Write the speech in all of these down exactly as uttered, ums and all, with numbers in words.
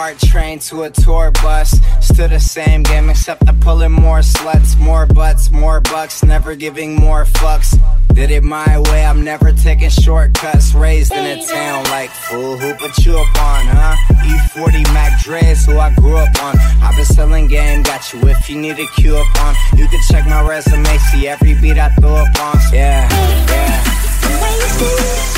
heart trained to a tour bus. Still the same game except I'm pulling more sluts, more butts, more bucks, never giving more fucks. Did it my way, I'm never taking shortcuts. Raised in a town like fool, who put you up on, huh? E forty Mac Dre's who I grew up on. I've been selling game, got you if you need a cue up on. You can check my resume, see every beat I throw up on. Yeah, yeah, yeah.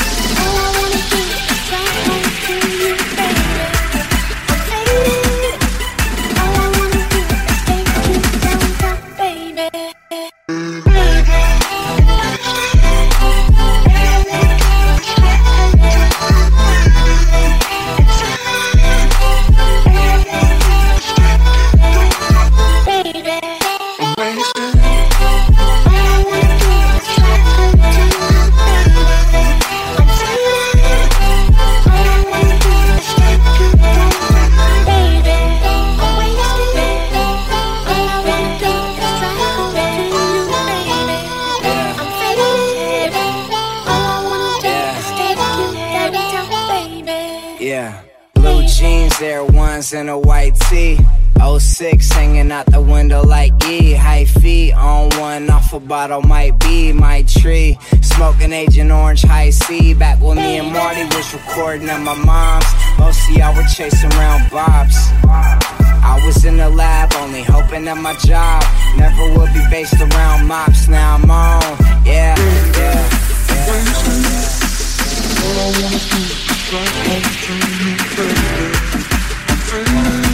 Yeah, blue jeans, Air Ones, and a white tee. oh six hanging out the window like E. High feet on one, off a bottle might be my tree. Smoking Agent Orange High C. Back when me and Marty was recording at my mom's. Most of y'all were chasing around bobs. I was in the lab only hoping that my job never would be based around mops. Now I'm on, yeah, yeah, yeah. All I wanna do is try to you, baby.